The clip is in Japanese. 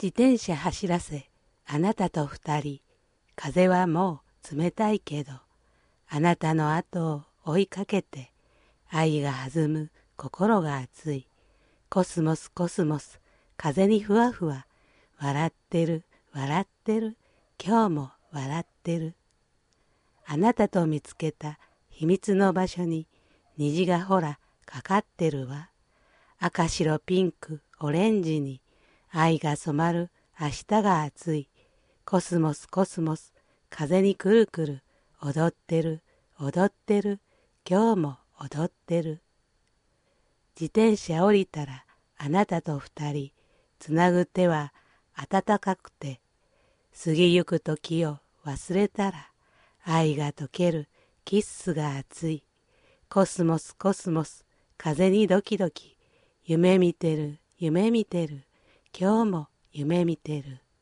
自転車走らせ、あなたと二人。風はもう冷たいけど、あなたの後を追いかけて、愛が弾む心が熱い。コスモスコスモス、風にふわふわ。笑ってる笑ってる、今日も笑ってる。あなたと見つけた秘密の場所に虹がほらかかってるわ。赤白ピンクオレンジに愛が染まる明日が暑い。コスモスコスモス、風にくるくる踊ってる踊ってる、今日も踊ってる。自転車降りたらあなたと二人、つなぐ手は暖かくて、過ぎゆく時を忘れたら愛が溶けるキッスが熱い。コスモスコスモス、風にドキドキ、夢見てる夢見てる、今日も夢見てる。